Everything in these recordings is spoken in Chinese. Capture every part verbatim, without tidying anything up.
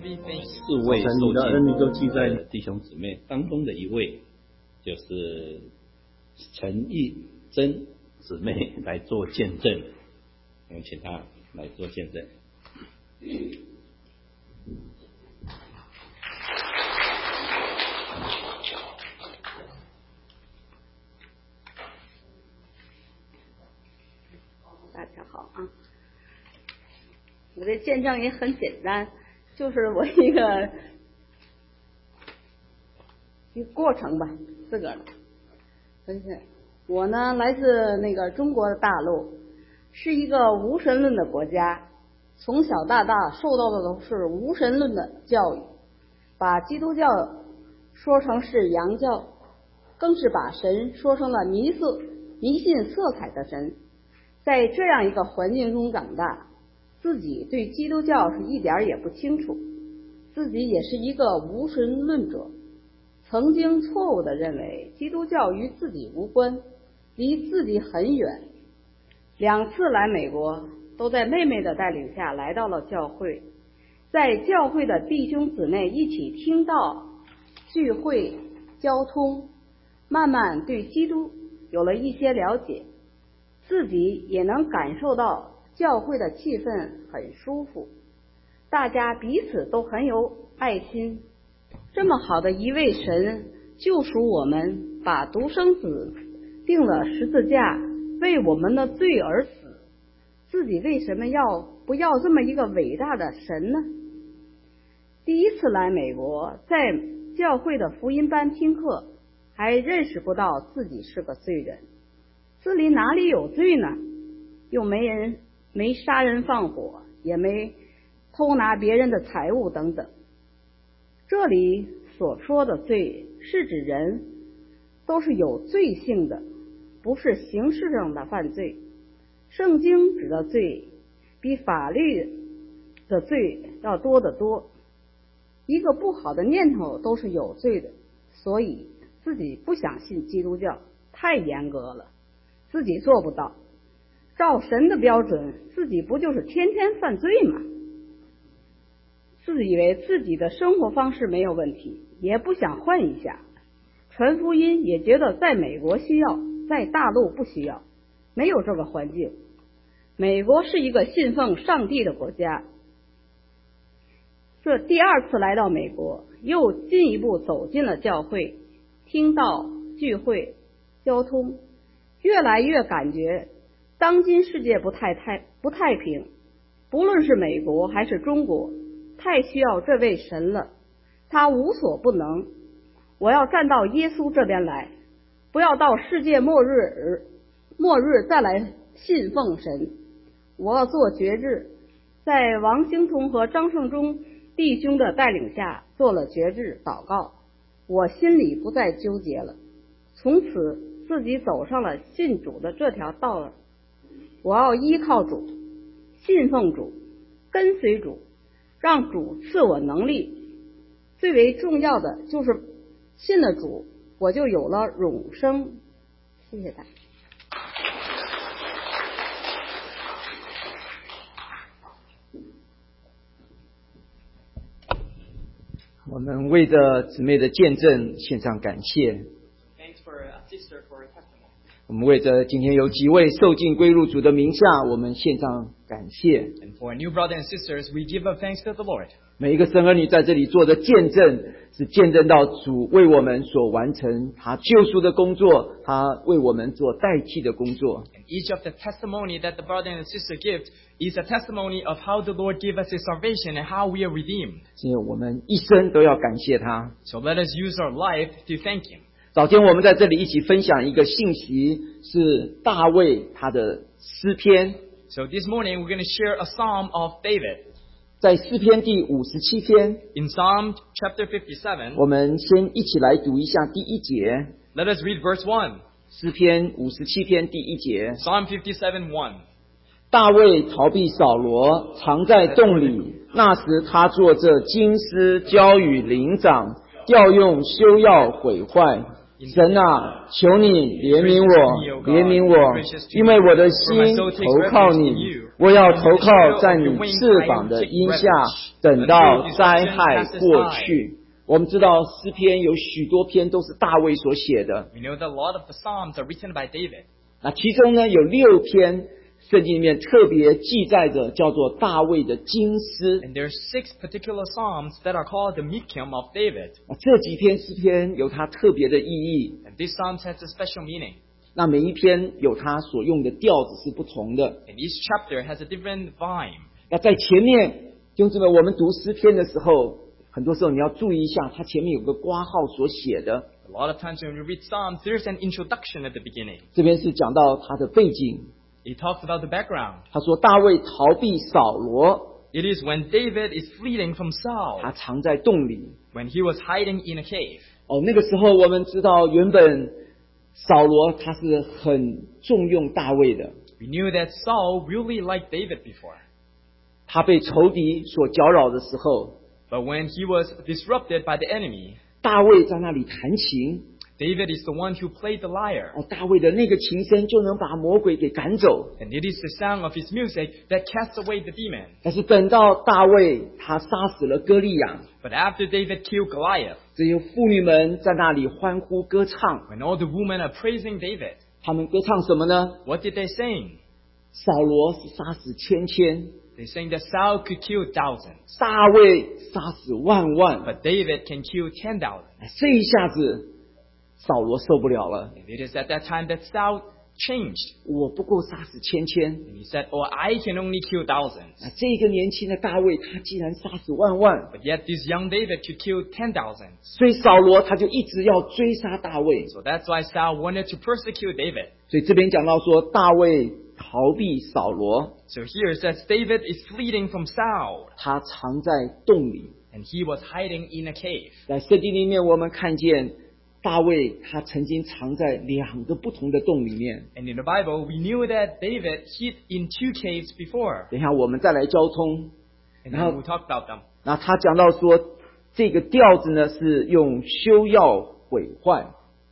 四位受浸的弟兄姊妹当中的一位，就是陈义珍姊妹来做见证，我们请她来做见证。 大家好啊，我的见证也很简单，就是我一个一个过程吧，自个儿的分享。我呢来自那个中国的大陆，是一个无神论的国家，从小到大受到的都是无神论的教育，把基督教说成是洋教，更是把神说成了迷色迷信色彩的神。在这样一个环境中长大，自己对基督教是一点也不清楚，自己也是一个无神论者，曾经错误地认为基督教与自己无关，离自己很远。两次来美国，都在妹妹的带领下来到了教会，在教会的弟兄姊妹一起听道、聚会、交通，慢慢对基督有了一些了解，自己也能感受到教会的气氛很舒服，大家彼此都很有爱心。这么好的一位神救赎我们，把独生子钉了十字架，为我们的罪而死，自己为什么要不要这么一个伟大的神呢？第一次来美国，在教会的福音班听课，还认识不到自己是个罪人，这里哪里有罪呢？又没人没杀人放火，也没偷拿别人的财物等等。这里所说的罪是指人都是有罪性的，不是形式上的犯罪。圣经指的罪比法律的罪要多得多。一个不好的念头都是有罪的，所以自己不想信基督教，太严格了，自己做不到。照神的标准，自己不就是天天犯罪吗？自以为自己的生活方式没有问题，也不想换一下。传福音也觉得在美国需要，在大陆不需要，没有这个环境。美国是一个信奉上帝的国家。这第二次来到美国，又进一步走进了教会，听道、聚会、交通，越来越感觉当今世界不太太不太平，不论是美国还是中国，太需要这位神了，他无所不能。我要站到耶稣这边来，不要到世界末日末日再来信奉神。我要做决志，在王兴同和张胜忠弟兄的带领下做了决志祷告，我心里不再纠结了，从此自己走上了信主的这条道了。我要依靠主，信奉主，跟随主，让主赐我能力。最为重要的就是信了主，我就有了永生。谢谢大家。 我们为着姊妹的见证献上感谢。我们为着今天有几位受浸归入主的名下，我们献上感谢。 And for our new brothers and sisters, we give our thanks to the Lord. 每一个神儿女在这里做的见证，是见证到主为我们所完成他救赎的工作，他为我们做代替的工作。 And each of the testimony that the brother and sister give is a testimony of how the Lord gave us His salvation and how we are redeemed. 所以我们一生都要感谢他。 So let us use our life to thank Him. 早间我们在这里一起分享一个信息，是大卫他的诗篇。 So this morning we're going to share a psalm of David. 在诗篇第五十七篇 In Psalm chapter fifty-seven, 我们先一起来读一下第一节。 let us read verse one. 诗篇五十七篇第一节。 Psalm fifty-seven one. 大卫逃避扫罗，藏在洞里。那时他做这金丝交与灵长，调用修要毁坏。神啊，求你怜悯我，怜悯我，因为我的心投靠你。 我要投靠在你翅膀的荫下，等到灾害过去。我们知道诗篇有许多篇都是大卫所写的， We know that a lot of the Psalms are written by David. 那其中呢有六篇圣经里面特别记载着叫做大卫的金诗， And there are six particular Psalms that are called the Mikim of David. 那这几篇诗篇有它特别的意义， And these Psalms has a special meaning. 那每一篇有它所用的调子是不同的。 And each chapter has a different rhyme. 那在前面弟兄姊妹，我们读诗篇的时候，很多时候你要注意一下，它前面有个括号所写的， A lot of times when we read Psalms, there's an introduction at the beginning. 这边是讲到它的背景。 It talks about the background. 他说大卫逃避扫罗， It is when David is fleeing from 他 Saul, 藏在洞里。 when he was hiding in a cave. 哦，那个时候我们知道，原本扫罗他是很重用大卫的， We knew that Saul really liked David before. 他被仇敌所搅扰的时候， But when he was disrupted by the enemy, 大卫在那里弹琴， David is the one who played the lyre. 哦，大卫的那个琴声就能把魔鬼给赶走。 And it is the sound of his music that casts away the demon. 但是等到大卫他杀死了歌利亚， But after David killed Goliath, 这些妇女们在那里欢呼歌唱， when all the women are praising David, 他们歌唱什么呢？ what did they sing? 扫罗是杀死千千， They sang that Saul could kill thousands, 大卫杀死万万。 but David can kill ten thousand. 这一下子，扫罗受不了了。 And it is at that time that Saul changed. 我不过杀死千千， And he said, oh, I can only kill thousands. 那这个年轻的大卫，他既然杀死万万， But yet this young David could kill ten thousand. 所以扫罗他就一直要追杀大卫。 So that's why Saul wanted to persecute David. 所以这边讲到说，大卫逃避扫罗， So here it says David is fleeing from Saul, 他藏在洞里。 and he was hiding in a cave. 在圣经里面，我们看见大卫他曾经藏在两个不同的洞里面。 And in the Bible, we knew that David hid in two caves before. 等一下我们再来交通。 And 然后 then we talked about them. 那他讲到说，这个调子呢是用修要毁坏。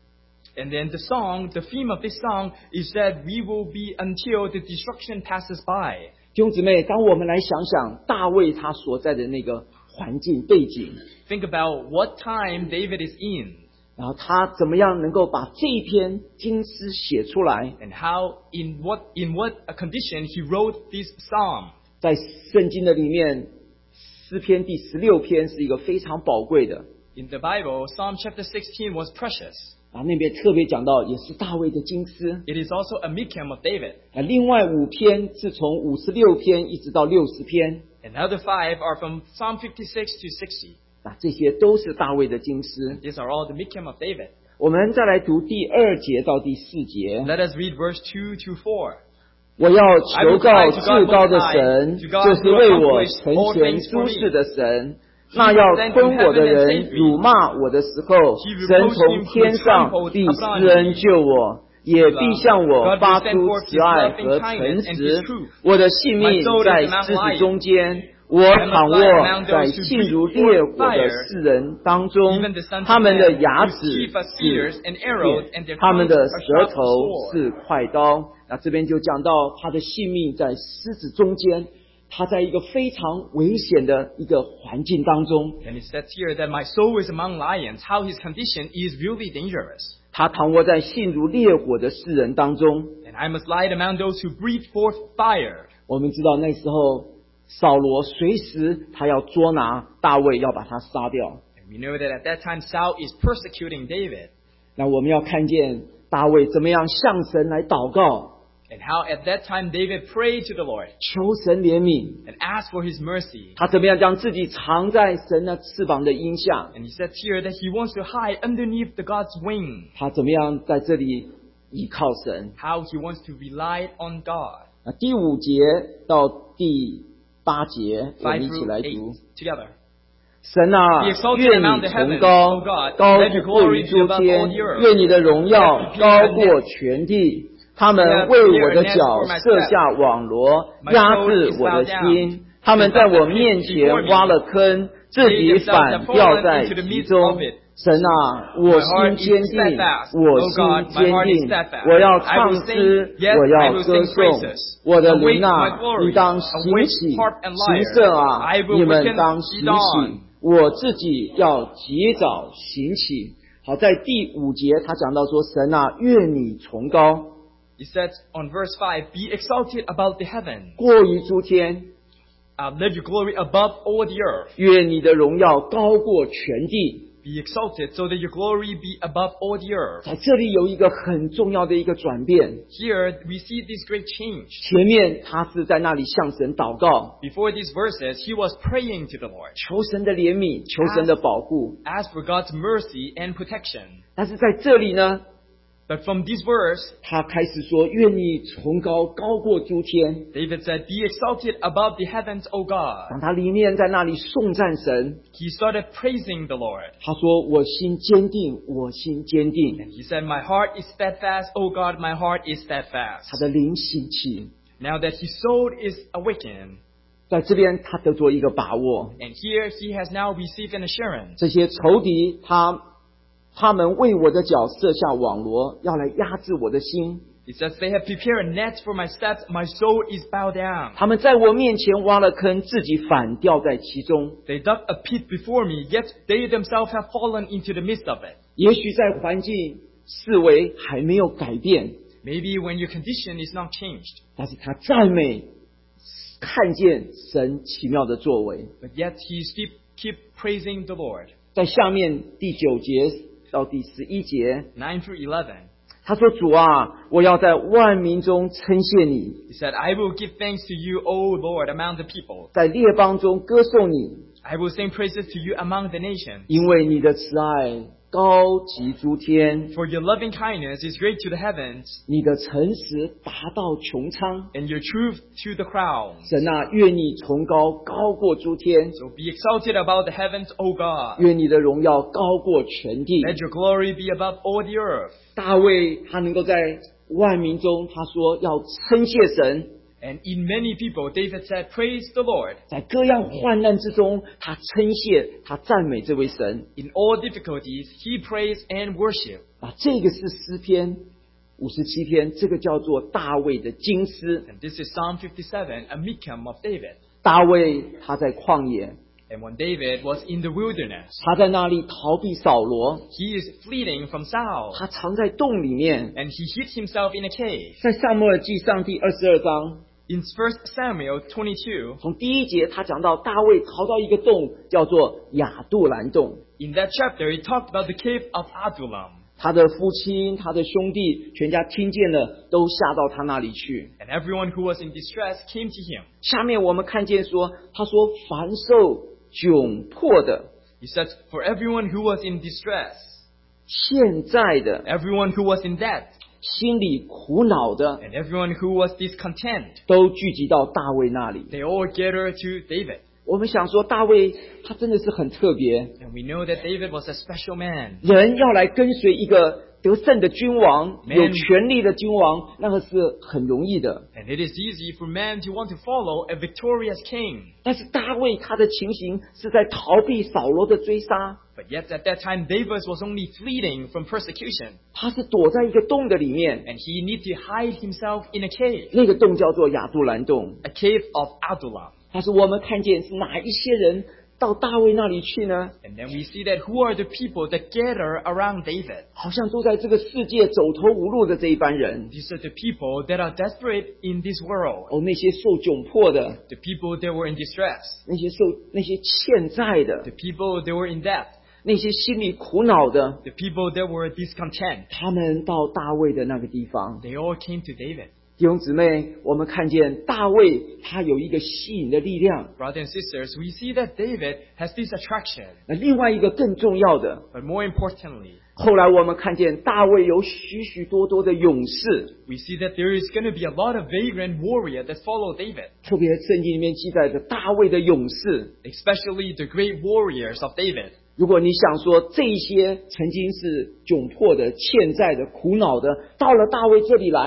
And then the song, the theme of this song is that we will be until the destruction passes by. 弟兄姊妹，当我们来想想大卫他所在的那个环境背景， Think about what time David is in 然后他怎么样能够把这一篇经诗写出来， and how, in what, in what condition he wrote this psalm. 在圣经的里面，诗篇第十六篇是一个非常宝贵的。 In the Bible, Psalm chapter sixteen was precious. 啊，那边特别讲到，也是大卫的经诗。 It is also a Mikim of David. 啊，另外五篇是从五十六篇一直到六十篇， And the other five are from Psalm fifty-six to sixty. 啊，这些都是大卫的经诗。 These are all the Mikim of David. 我们再来读第二节到第四节。 Let us read verse two to four. 我要求告至高的神，就是为我成全诸事的神。那要吞我的人辱骂我的时候，神从天上必施恩救我，也必向我发出慈爱和诚实。我的性命在狮子中间，我躺卧在性如烈火的世人当中，他们的牙齿是剑，他们的舌头是快刀。那这边就讲到他的性命在狮子中间，他在一个非常危险的一个环境当中。 And it says here that my soul is among lions, how his condition is really dangerous. 他躺卧在性如烈火的世人当中。 And I must lie among those who breathe forth fire. 我们知道那时候扫罗随时他要捉拿大卫，要把他杀掉。 And we know that at that time Saul is persecuting David. 那我们要看见大卫怎么样向神来祷告， And how at that time David prayed to the Lord 求神怜悯。 and asked for his mercy. 他怎么样将自己藏在神的翅膀的荫下？ And he says here that he wants to hide underneath the God's wing. 他怎么样在这里依靠神？ How he wants to rely on God. 那第五节到第八节，我 Five 们一起 through 来 eight 读。 together. 神啊， Be exalted 愿 among 你 the 崇 heavens, 高 O God. 高 Let your 过于 glory 诸 be above 天 all the，earth. 愿你的荣耀高过全地。他们为我的脚设下网罗，压制我的心。他们在我面前挖了坑，自己反掉在其中。 神啊，我心坚定，我心坚定，我要唱诗，我要歌颂。我的灵啊，你当醒起，琴瑟啊，你们当醒起，我自己要及早醒起。好，在第五节他讲到说，神啊，愿你崇高。 He said on verse five, be exalted above the heavens. 过于诸天。 Uh, let your glory above all the earth. 愿你的荣耀高过全地。 Be exalted so that your glory be above all the earth. 在这里有一个很重要的一个转变。 Here we see this great change. 前面他是在那里向神祷告。 Before these verses, he was praying to the Lord. 求神的怜悯，求神的保护。 Ask for God's mercy and protection. 但是在这里呢？ But from this verse, 他开始说：“愿你崇高，高过诸天。” David said, "Be exalted above the heavens, O God." 当他里面在那里颂赞神 He started praising the Lord. 他说：“我心坚定，我心坚定。” And he said, "My heart is steadfast, O God, my heart is steadfast." 他的灵兴起。 Now that his soul is awakened, 在这边他得着一个把握。 And here he has now received an assurance. 这些仇敌他。他们为我的脚设下网罗，要来压制我的心。 It says they have prepared a net for my steps, my soul is bowed down. 他们在我面前挖了坑，自己反掉在其中。 They dug a pit before me, yet they themselves have fallen into the midst of it. 也许在环境视为还没有改变 ，Maybe when your condition is not changed. 但是他赞美，看见神奇妙的作为。 But yet he keep keep praising the Lord. 在下面第九节。到第十一节 nine through eleven 他说主啊我要在万民中称谢你 He said, I will give thanks to you, O Lord, among the people. 在列邦中歌颂你 I will sing praises to you among the nations. 因为你的慈爱高及诸天 For your loving kindness is great to the heavens. 你的诚实达到穹苍 And your truth to the crowns. 神啊愿你崇高高过诸天 So be exalted above the heavens, O God. 愿你的荣耀高过全地 Let your glory be above all the earth. 大卫他能够在万民中他说要称谢神 And in many people, David said, praise the Lord. 在各样患难之中他称谢他赞美这位神 In all difficulties, he praised and worshiped. 啊这个是诗篇五十七篇这个叫做大卫的金诗 And this is Psalm fifty-seven, a mikam of David. 大卫他在旷野 And when David was in the wilderness, 他在那里逃避扫罗 he is fleeing from Saul. 他藏在洞里面 And he hid himself in a cave. 在撒母耳记上第二十二章 In First Samuel twenty-two, 从第一节他讲到大卫逃到一个洞叫做亚杜兰洞 in that chapter, he talked about the cave of Adullam. 他的父亲他的兄弟全家听见了都下到他那里去 And everyone who was in distress came to him. 下面我们看见说他说凡受窘迫的 He said, for everyone who was in distress, 现在的 everyone who was in debt, 心里苦恼的 and everyone who was discontent, 都聚集到大卫那里 they all gathered to David. 我们想说大卫他真的是很特别 And we know that David was a special man. 人要来跟随一个得胜的君王 Man 有权力的君王那个是很容易的 And it is easy for men to want to follow a victorious king. 但是大卫他的情形是在逃避扫罗的追杀 But yet at that time, David was only fleeing from persecution. 他是躲在一个洞的里面 And he needed to hide himself in a cave, 那个洞叫做亚杜兰洞 a cave of Adullam. 但是我们看见是哪一些人到大卫那里去呢 And then we see that who are the people that gather around David? 好像都在这个世界走投无路的这一班人 These are the people that are desperate in this world. 哦那些受窘迫的 The people that were in distress. 那些受那些欠债的 The people that were in debt. 那些心里苦恼的 The people that were discontent. 他们到大卫的那个地方 They all came to David. 弟兄姊妹我们看见大卫他有一个吸引的力量 Brothers and sisters, we see that David has this attraction. 那另外一个更重要的 But more importantly, 后来我们看见大卫有许许多多的勇士 we see that there is going to be a lot of vagrant warriors that follow David. 特别圣经里面记载着大卫的勇士 Especially the great warriors of David. 如果你想说这些曾经是窘迫的欠债的苦恼的到了大卫这里来 Now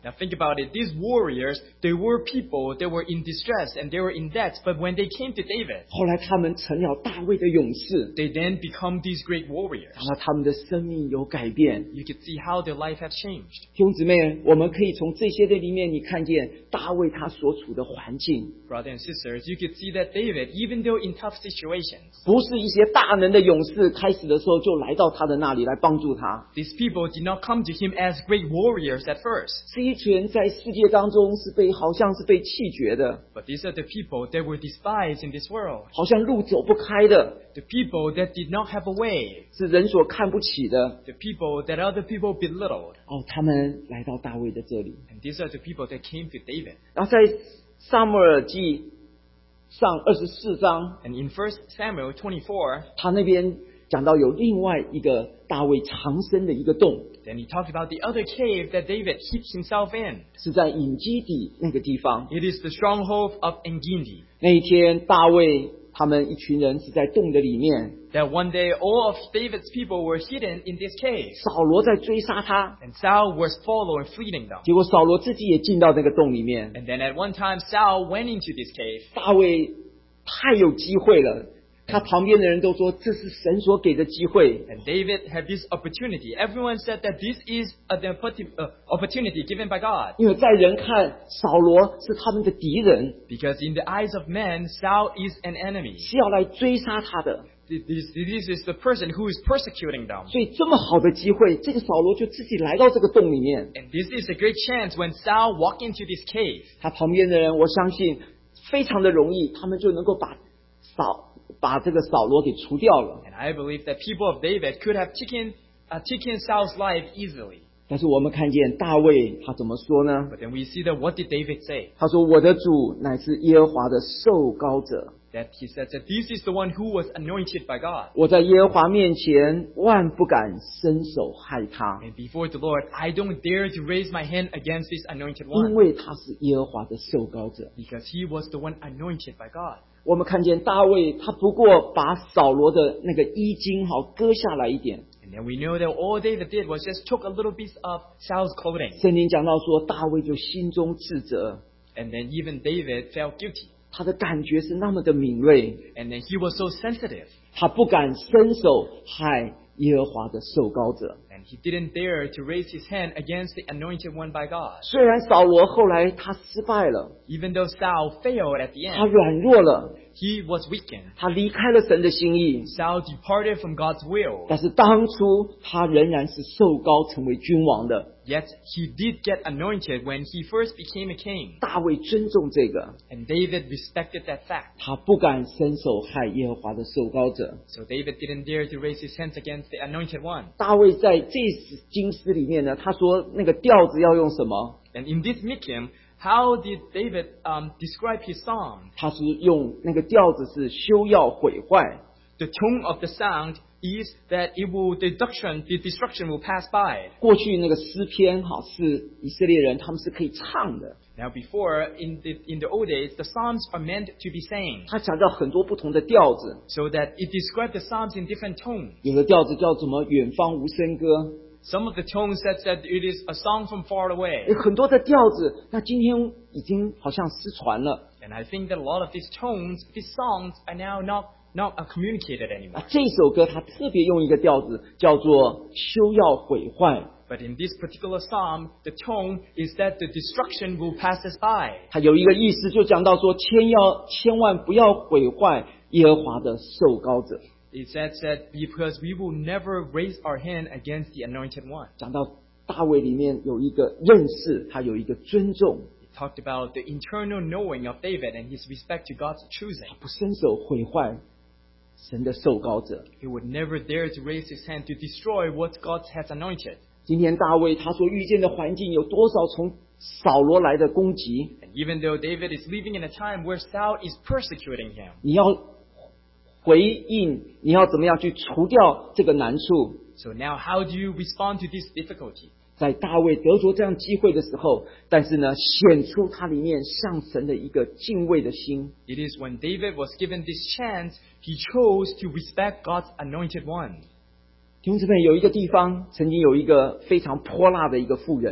Now think about it. These warriors, they were people, they were in distress and they were in debt. But when they came to David, 后来他们成了大卫的勇士， they then become these great warriors. 然后他们的生命有改变。 You could see how their life has changed. 弟兄姊妹，我们可以从这些的里面，你看见大卫他所处的环境， Brothers and sisters, you could see that David, even though in tough situations, 不是一些大能的勇士，开始的时候就来到他的那里来帮助他， these people did not come to him as great warriors at first. 是一群人在世界当中是被好像是被弃绝的， But these are the people that were despised in this world. 好像路走不开的， The people that did not have a way. 是人所看不起的。 The people that other people belittled. 哦，他们来到大卫的这里， And these are the people that came to David. 然后在撒母耳记上二十四章， And in First Samuel twenty-four, 他那边讲到有另外一个大卫藏身的一个洞， then he talked about the other cave that David hid himself in. 是在隐基底那个地方。 It is the stronghold of Engedi. 那一天，大卫他们一群人是在洞的里面， That one day all of David's people were hidden in this cave. 扫罗在追杀他， And Saul was following, fleeing them. 结果扫罗自己也进到那个洞里面。 And then at one time Saul went into this cave. 大卫太有机会了，他旁边的人都说这是神所给的机会。 And David had this opportunity. Everyone said that this is an opportunity given by God. 因为在人看，扫罗是他们的敌人， Because in the eyes of men, Saul is an enemy. 是要来追杀他的。 This, this is the person who is persecuting them. 所以这么好的机会，这个扫罗就自己来到这个洞里面。 And this is a great chance when Saul walked into this cave. 他旁边的人，我相信非常的容易，他们就能够把扫把这个扫罗给除掉了。 And I believe that people of David could have taken, uh, taken Saul's life easily. 但是我们看见大卫他怎么说呢？ But then we see that what did David say? 他说：“我的主乃是耶和华的受膏者， That he said that this is the one who was anointed by God. 我在耶和华面前万不敢伸手害他， And before the Lord, I don't dare to raise my hand against this anointed 因 one. 为他是耶和华的受膏者。” Because he was the one anointed by God. 我们看见大卫，他不过把扫罗的那个衣襟好割下来一点。 And then we know that all David did was just took a little piece of Saul's clothing. 圣经讲到说，大卫就心中自责， And then even David felt guilty. 他的感觉是那么的敏锐， And then he was so sensitive. 他不敢伸手害耶和华的受膏者。 And he didn't dare to raise his hand against the anointed one by God. 虽然扫罗后来他失败了， Even though Saul failed at the 他 end, 软弱了， he was weakened. 他离开了神的心意， Saul departed from God's will. 但是当初他仍然是受膏成为君王的。 Yet he did get anointed when he first became a king. 大卫尊重这个， And David respected that fact. 他不敢伸手害耶和华的受膏者。 So David didn't dare to raise his hands against the anointed one. 大卫在这经诗里面呢，他说那个调子要用什么？ And in this Micham, how did David um, describe his psalm? 他是用那个调子是休要毁坏。 The tone of the sound is that it will destruction, the destruction will pass by. 过去那个诗篇哈是以色列人他们是可以唱的， Now before, in the, in the old days, the psalms are meant to be sang. 他强调很多不同的调子， So that it described the psalms in different tones. 有的调子叫什么远方无声歌， Some of the tones said that it is a song from far away. 有很多的调子，那今天已经好像失传了。 And I think that a lot of these tones, these songs are now not, not uh, communicated 那 anymore. 这首歌它特别用一个调子叫做休要毁坏， But in this particular psalm, the tone is that the destruction will pass us by. 它有一个意思就讲到说千要千万不要毁坏耶和华的受膏者， It said that because we will never raise our hand against the anointed one. 讲到大卫里面有一个认识，他有一个尊重， It talked about the internal knowing of David and his respect to God's choosing. 不伸手毁坏神的受膏者。 He would never dare to raise his hand to destroy what God has anointed. 今天大卫他所遇见的环境有多少从扫罗来的攻击？ And even though David is living in a time where Saul is persecuting him, 你要回应，你要怎么样去除掉这个难处？ so now how do you respond to this difficulty? 在大卫得着这样机会的时候，但是呢，显出他里面向神的一个敬畏的心。 It is when David was given this chance, he chose to respect God's anointed one. 弟兄姊妹，有一个地方曾经有一个非常泼辣的一个妇人，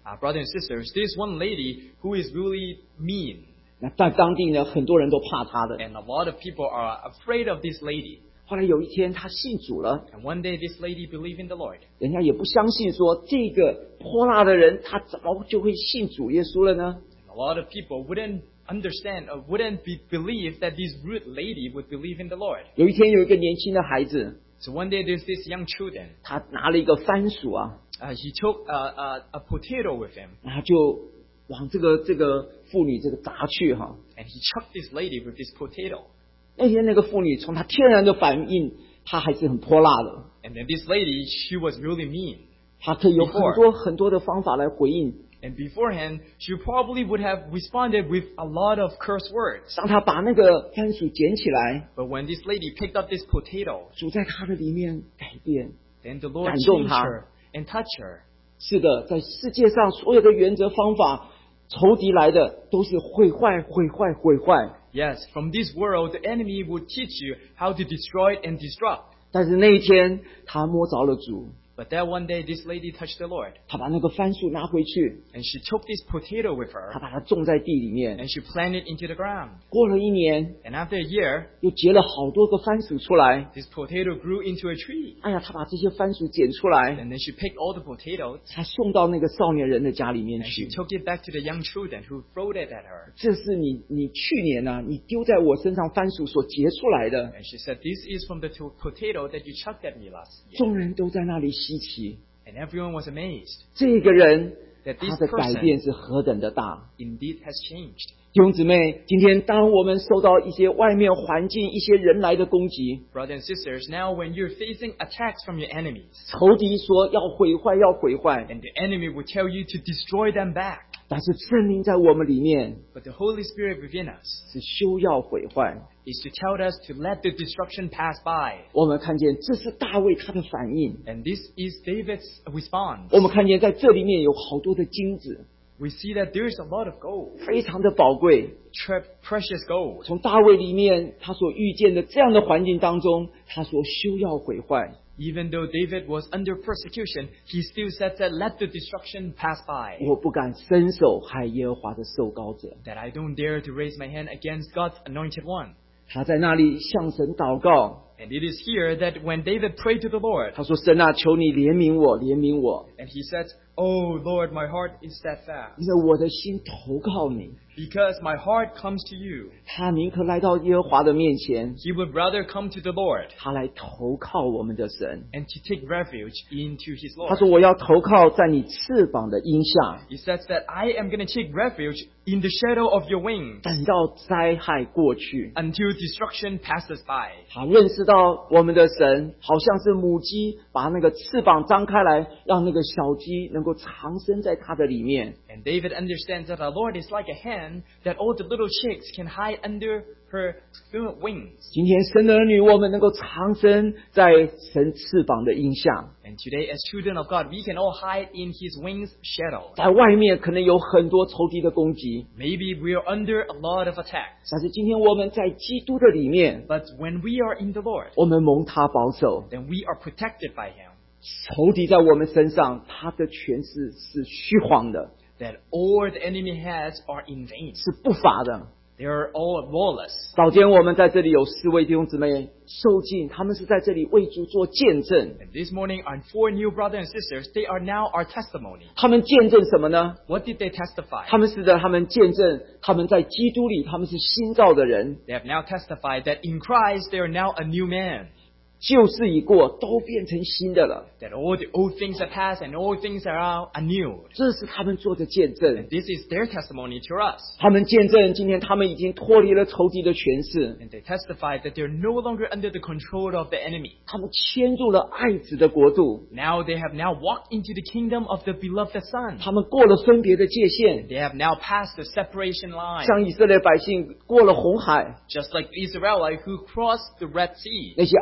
Uh, brothers and sisters, there's one lady who is really mean. 那在当地呢，很多人都怕她的。 And a lot of people are afraid of this lady. 后来有一天，她信主了， And one day this lady believed in the Lord. 人家也不相信说这个泼辣的人，他怎么就会信主耶稣了呢？ And a lot of people wouldn't understand or wouldn't be, believe that this rude lady would believe in the Lord. 有一天，有一个年轻的孩子， So one day there's this young children. 他拿了一个番薯啊， Uh, he took a, a, a potato with him. 然后就往这个这个妇女这个砸去哈。 And he chucked this lady with this potato. 那天那个妇女从她天然的反应，她还是很泼辣的， And then this lady, she was really mean. 她可以有很多很多的方法来回应。 And beforehand, she probably would have responded with a lot of curse words. 当她把那个番薯捡起来， But when this lady picked up this potato, 主在她的里面改变。 then the Lord 感动 changed 她。 her and touched her. 是的，在世界上所有的原则方法，仇敌来的都是毁坏、毁坏、毁坏。 Yes, from this world, the enemy would teach you how to destroy and disrupt. 但是那一天，她摸着了主， But that one day, this lady touched the Lord. 她把那个番薯拿回去， And she took this potato with 她 her 把它种在地里面。 and she planted into the ground. 过了一年， And after a year, 又结了好多个番薯出来。 this potato grew into a tree. 哎呀，她把这些番薯捡出来， And then she picked all the potatoes 她送到那个少年人的家里面 and she 去。 took it back to the young children who threw it at her. 这是你你去年呢、啊，你丢在我身上番薯所结出来的。 And she said, this is from the to- potato that you chucked at me last year. 众人都在那里稀奇， And everyone was amazed 这个人 that 他 this 的改 person 变是何等的大。 indeed has changed. 弟兄姊妹，今天当我们受到一些外面环境、一些人来的攻击， Brothers and sisters, now when you're facing attacks from your enemies, 仇敌说要毁坏，要毁坏， and the enemy will tell you to destroy them back, 但是圣灵在我们里面 but the Holy Spirit within us 是休要毁坏。 is to tell us to let the destruction pass by. 我们看见这是大卫他的反应， And this is David's response. 我们看见在这里面有好多的金子， We see that there is a lot of gold, 非常的宝贵。 tre- precious gold. 从大卫里面他所遇见的这样的环境当中，他说休要毁坏。 Even though David was under persecution, he still said that let the destruction pass by. 我不敢伸手害耶和华的受膏者。 That I don't dare to raise my hand against God's anointed one. 他在那里向神祷告， And it is here that when David prayed to the Lord, 他说：“神啊，求你怜悯我，怜悯我， and he said, Oh Lord, my heart is steadfast, 因为我的心投靠你。” because my heart comes to you. 他宁可来到耶和华的面前， He would rather come to the Lord 他来投靠我们的神。 and to take refuge into his 他 Lord. 说：“我要投靠在你翅膀的荫下， He says that I am going to take refuge in the shadow of your wings 等到灾害过去。” until destruction passes by. 他认识到我们的神好像是母鸡，把那个翅膀张开来，让那个小鸡能够藏身在它的里面。 And David understands that our Lord is like a hen, that all the little chicks can hide under her wings. 今天神的儿女，我们能够藏身在神翅膀的荫下。 And today, as children of God, we can all hide in His wings' shadow. 在外面可能有很多仇敌的攻击， Maybe we are under a lot of attacks, 但是今天我们在基督的里面， but when we are in the Lord, 我们蒙他保守。 then we are protected by Him. 仇敌在我们身上，他的权势是虚晃的， That all the enemy has are in vain. 是不法的。 They are all lawless. 早间我们在这里有四位弟兄姊妹受尽，他们是在这里为主做见证。 And this morning, our four new brothers and sisters, they are now our testimony. 他们见证什么呢？ What did they testify? 他们是的，他们见证他们在基督里，他们是新造的人， They have now testified that in Christ they are now a new man. 旧事已过，都变成新的了。 That all the old things are past and all things are now anew. 这是他们做的见证。 And this is their testimony to us. 他们见证，今天他们已经脱离了仇敌的权势， And they testify that they're no longer under the control of the enemy. 他们迁入了爱子的国度， Now they have now walked into the kingdom of the beloved Son. 他们过了分别的界限， They have now passed the separation line. 像以色列百姓过了红海， Just like the Israelites who crossed the Red Sea. 那些埃及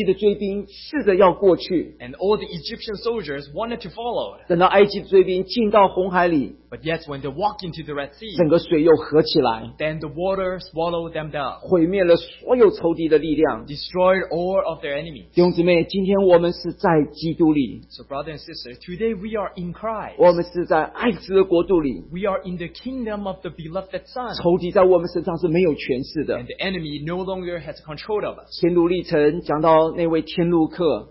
的追兵试着要过去， And all the Egyptian soldiers wanted to follow. 等到埃及的追兵进到红海里， But yet when they walked into the Red Sea, 整个水又合起来， then the water swallowed them down, 毁灭了所有仇敌的力量。 destroyed all of their enemies. 弟兄姊妹，今天我们是在基督里， So brothers and sisters, today we are in Christ. 我们是在爱子的国度里， We are in the kingdom of the beloved Son. 仇敌在我们身上是没有权势的 And。the enemy no longer has control of us. 天路历程讲到那位天路客，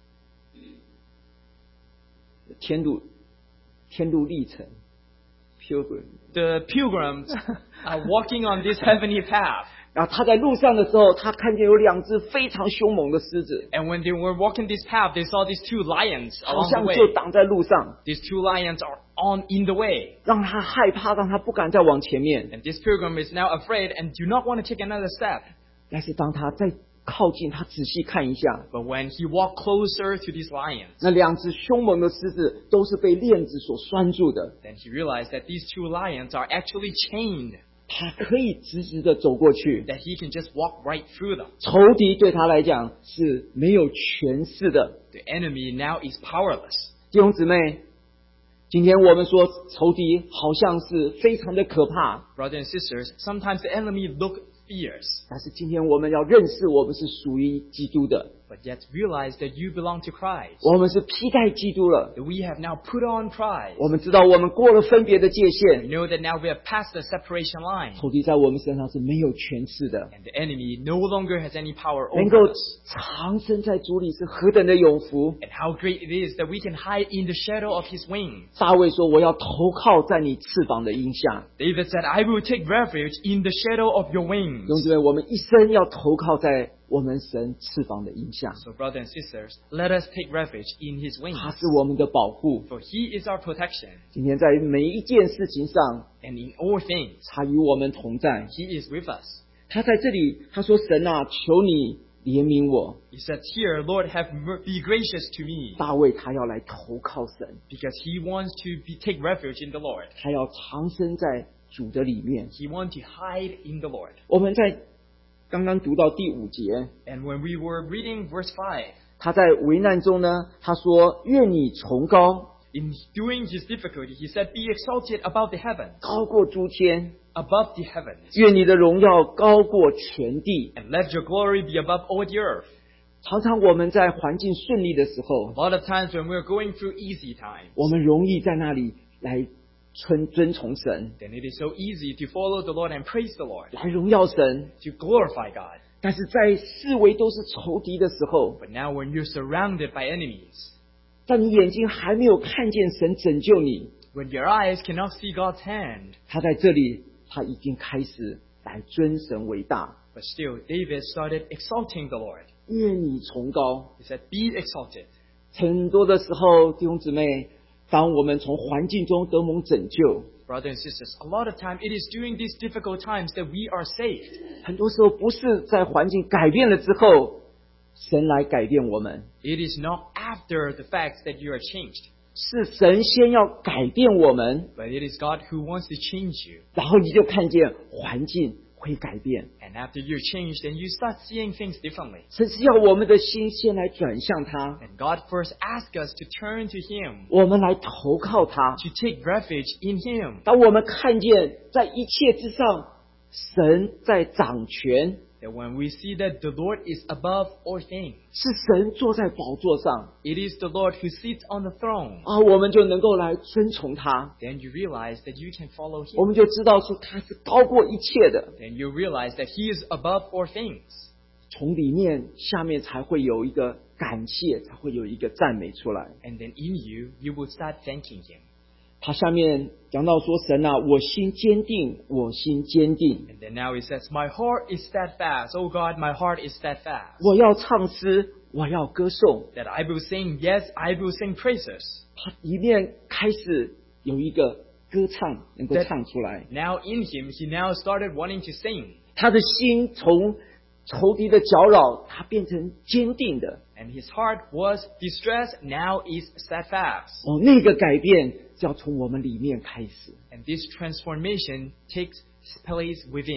天路天路历程 pilgrim， The pilgrims are walking on this heavenly path. 然后他在路上的时候，他看见有两只非常凶猛的狮子， And when they were walking this path, they saw these two lions 好 along 像 the 就 way. 挡在路上， These two lions are on in the way. 让他害怕，让他不敢再往前面。 And this pilgrim is now afraid and do not want to take another step. 但是当他再靠近，他仔细看一下， But when he walked closer to these lions, 那两只凶猛的狮子都是被链子所拴住的， then he realized that these two lions are actually chained, 他可以直直的走过去。 that he can just walk right through them. 仇敌对他来讲是没有权势的。 The enemy now is powerless. 弟兄姊妹，今天我们说仇敌好像是非常的可怕， Brothers and sisters, sometimes the enemy look fierce, 但是今天我们要认识我们是属于基督的， but yet realize that you belong to Christ. 我们是披戴基督了。 That we have now put on Christ. 我们知道我们过了分别的界 We 限， know that now we have passed the separation line, 仇敌在我们身上是没有权势的。 and the enemy no longer has any power 能够 over us. 藏身在主里是何等的有福！ And how great it is that we can hide in the shadow of His wings. 大卫说：“我要投靠在你翅膀的荫下。 David said, I will take refuge in the shadow of your ” wings. 弟兄姊妹，我们一生要投靠在我们神翅膀的荫下， So brothers and sisters, let us take refuge in His 他 wings. 是我们的保护。 For He is our protection. 今天在每一件事情上， And in all things, 他与我们同在。 He is with us. 他在这里，他说：“神啊，求你怜悯我。 He said, Here, Lord, have mer- be gracious to me. ” 大卫他要来投靠神， Because he wants to be, take refuge in the Lord. 他要藏身在主的里面。 He wants to hide in the Lord. 我们在刚刚读到第五节， And when we were reading verse five, 他在危难中呢，他说：“愿你崇高， in doing his difficulty, he said, Be exalted above the heavens, 高过诸天； above the heavens, 愿你的荣耀高过全地。 and let your glory be above all the earth. ” 常常我们在环境顺利的时 A 候， lot of times when we're going through easy times, 我们容易在那里来尊尊崇神， then it is so easy to follow the Lord and praise the Lord, 来荣耀神。 to glorify God. 但是在四围都是仇敌的时候， But now when you're surrounded by enemies, 在你眼睛还没有看见神拯救你， when your eyes cannot see God's hand, 他在这里，他已经开始来尊神为大。 but still David started exalting the Lord. 愿你崇高。 He said, Be exalted. 很多的时候，弟兄姊妹，当我们从环境中得蒙拯救， Brothers and sisters, a lot of time it is during these difficult times that we are saved. 很多时候不是在环境改变了之后，神来改变我们， It is not after the fact that you are changed, 是神先要改变我们， but it is God who wants to change you. 然后你就看见环境会改变。 And after you're changed, then you start seeing things differently. 神是要我们的心先来转向他， And God first asks us to turn to Him, 我们来投靠他。 to take refuge in Him. 当我们看见在一切之上，神在掌权， That when we see that the Lord is above all things, 是神坐在宝座上 it is the Lord who sits on the throne, 啊，我们就能够来遵从他， then you realize that you can follow 我 Him. 们就知道说他是高过一切的。 Then you realize that He is above all things. 从里面下面才会有一个感谢，才会有一个赞美出来。 And then in you, you will start thanking Him. 他下面讲到说：“神啊，我心坚定，我心坚定， And then now He says, My heart is steadfast. Oh God, my heart is steadfast. 我要唱诗，我要歌颂。 That I will sing, yes, I will sing praises. ” 他里面开始有一个歌唱，能够唱出来。 Now in Him, He now started wanting to sing. 他的心从仇敌的搅扰，他变成坚定的。 And his heart was distressed, now is steadfast. 哦，那个改变是要从我们里面开始。 And this transformation takes place within.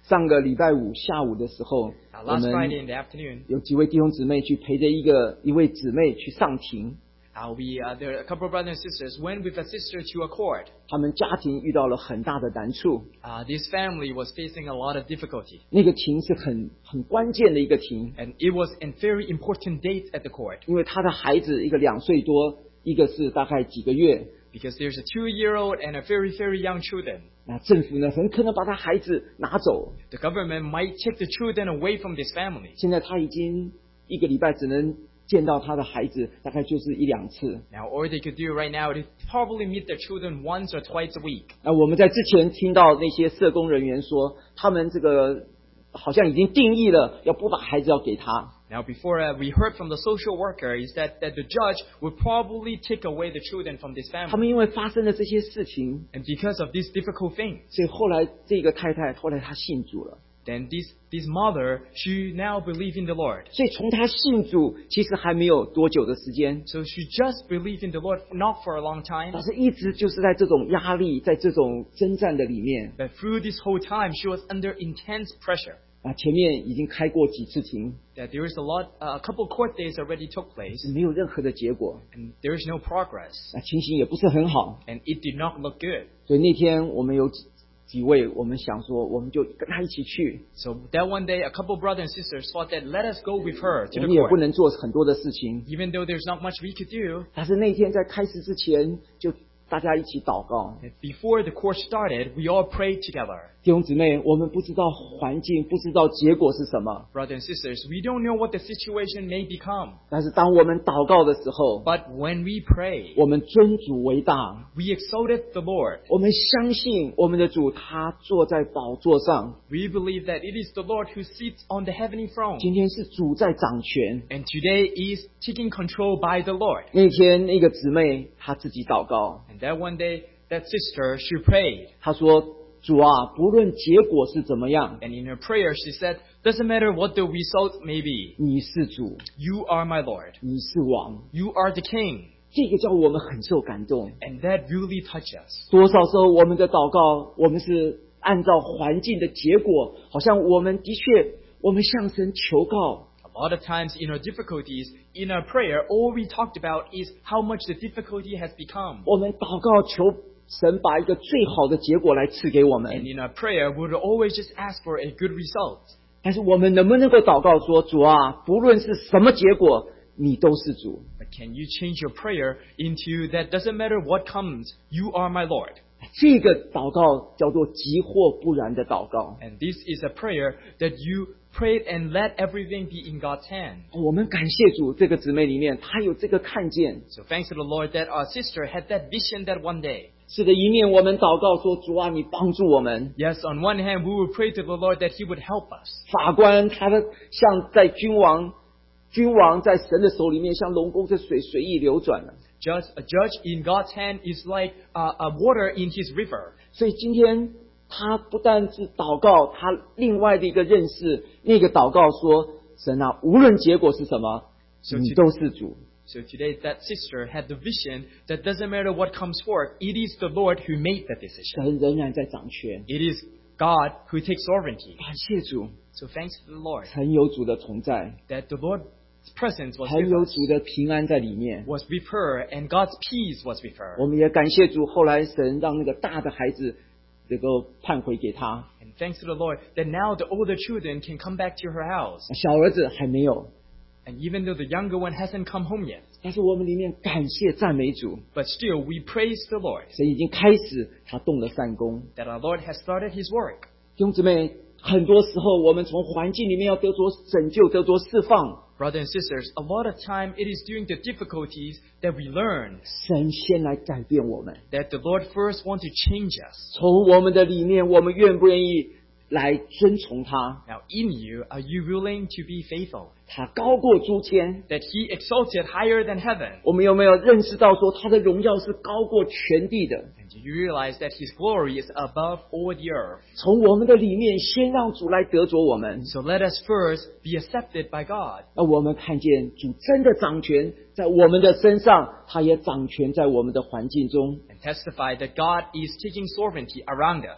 上个礼拜五下午的时候， Uh, 我 last 们 Friday in the afternoon, 有几位弟兄姊妹去陪着一个一位姊妹去上庭， uh, we, uh, there are a couple of brothers and sisters went with a sister to a court. 他们家庭遇到了很大的难处。 Uh, this family was facing a lot of difficulty. 那个庭是很很关键的一个庭， And it was a very important date at the court. 因为他的孩子一个两岁多，一个是大概几个月。 Because there's a two-year-old and a very, very young children. 那政府呢，很可能把他孩子拿走。 The government might take the children away from this family. 现在他已经一个礼拜只能见到他的孩子，大概就是一两次。 Now, all they could do right now is probably meet their children once or twice a week. 那我们在之前听到那些社工人员说，他们这个好像已经定义了，要不把孩子要给他。 Now, before uh, we heard from the social worker is that, that the judge would probably take away the children from this 他 family. 们因为发生了这些事情， And because of these difficult things, 所以后来这个太太后来她信主了。 then this, this mother, she now believed in the Lord. 所以从她信主，其实还没有多久的时间， So she just believed in the Lord, not for a long time, 但是一直就是在这种压力，在这种征战的里面。 but through this whole time, she was under intense pressure. 啊，前面已经开过几次庭， That there is a lot, uh, a couple court days already took place, 没有任何的结果， and there is no progress, 啊，情形也不是很好。 and it did not look good. 所以那天我们有几几位，我们想说，我们就跟他一起去。 So that one day, a couple brothers and sisters thought that let us go with her 我 to the 们也不 court. 能做很多的事情， Even though there's not much we could do, 但是那天在开始之前，就大家一起祷告。 before the court started, we all prayed together. 弟兄姊妹，我们不知道环境，不知道结果是什么， Brothers and sisters, we don't know what the situation may become. 但是当我们祷告的时候， But when we pray, 我们尊主为大， we exalted the Lord. 我们相信我们的主他坐在宝座上， We believe that it is the Lord who sits on the heavenly throne. 今天是主在掌权。 And today is taking control by the Lord. 那天那个姊妹她自己祷告， And that one day, that sister, she prayed. 她说：“主啊，不论结果是怎么样， And in her prayer, she said, doesn't matter what the result may be, 你是主， you are my Lord. 你是王。” You are the King. 这个叫我们很受感动。 And that really touched us. 多少时候我们的祷告，我们是按照环境的结果，好像我们的确，我们向神求告。 A lot of times in our difficulties, in our prayer, all we talked about is how much the difficulty has become. 我们祷告求神把一个最好的结果来赐给我 And 们， in our prayer, we would always just ask for a good result. 但是我们能不能够祷告说：“主啊，不论是什么结果，你都是主。 But can you change your prayer into that doesn't matter what comes, you are my Lord? ” 这个祷告叫做急或不然的祷告。 And this is a prayer that you prayed and let everything be in God's hand. 我们感谢主，这个姊妹里面她有这个看见。 So thanks to the Lord that our sister had that vision that one day. 是的，一面我们祷告说：“主啊，你帮助我们。” Yes, on one hand, we would pray to the Lord that He would help us. 法官他的像在君王，君王在神的手里面，像龙宫的水随意流转了。 Judge, a judge in God's hand is like uh, a water in His river. 所以今天他不但是祷告，他另外的一个认识，那个祷告说：“神啊，无论结果是什么，你都是主。” So today, that sister had the vision that doesn't matter what comes forth, it is the Lord who made that decision. 神仍然在掌权。 It is God who takes sovereignty. 感谢主， So thanks to the Lord 曾有主的同在， that the Lord's presence was 曾 with 有 us, 主的平安在里面。 was with her, and God's peace was with her. 我们也感谢主，后来神让那个大的孩子能够判回给他， And thanks to the Lord that now the older children can come back to her house. 小儿子还没有。 And even though the younger one hasn't come home yet, 但是我们里面感谢赞美主， but still we praise the Lord 神已经开始他动了善功。 that our Lord has started His work. 弟兄姊妹，很多时候我们从环境里面要得着拯救，得着释放。 Brothers and sisters, a lot of time it is during the difficulties that we learn 神先来改变我们， that the Lord first wants to change us. 从我们的里面，我们愿不愿意来遵从他？ Now in you, are you willing to be faithful? 他高过诸天， That He exalted higher than heaven? 我们有没有认识到说他的荣耀是高过全地的？ And do you realize that His glory is above all the earth? 从我们的里面，先让主来得着我们。 So let us first be accepted by God. 那我们看见主真的掌权在我们的身上，他也掌权在我们的环境中。 And testify that God is taking sovereignty around us.